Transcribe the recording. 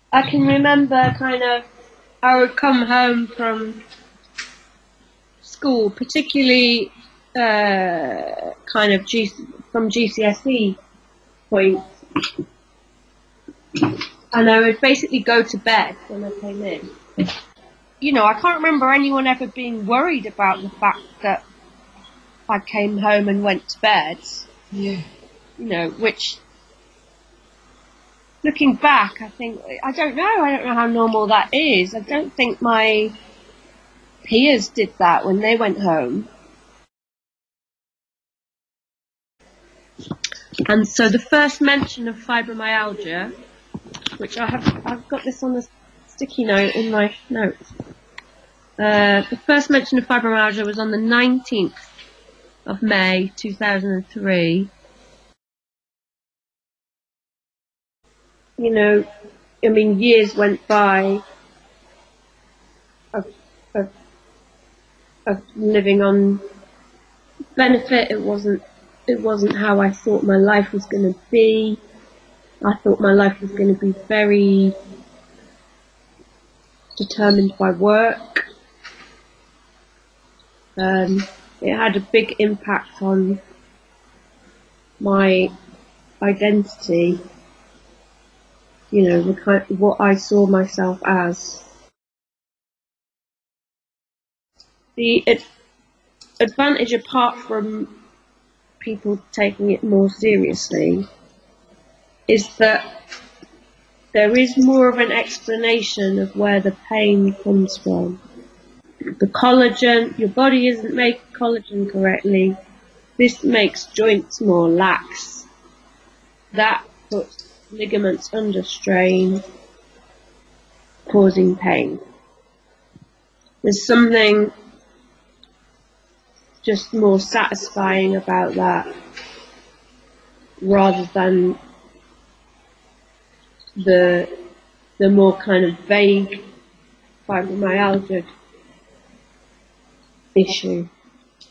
I can remember kind of, I would come home from school, particularly kind of from GCSE point, and I would basically go to bed when I came in. I can't remember anyone ever being worried about the fact that I came home and went to bed. Yeah. Which, looking back, I don't know how normal that is. I don't think my peers did that when they went home. And so the first mention of fibromyalgia, which I've got this on a sticky note in my notes. The first mention of fibromyalgia was on the 19th of May 2003. Years went by of living on benefit. It wasn't how I thought my life was going to be. I thought my life was going to be very determined by work. It had a big impact on my identity, what I saw myself as. The advantage, apart from people taking it more seriously, is that there is more of an explanation of where the pain comes from. The collagen, your body isn't making collagen correctly. This makes joints more lax. That puts ligaments under strain, causing pain. There's something just more satisfying about that, rather than the more kind of vague fibromyalgia issue.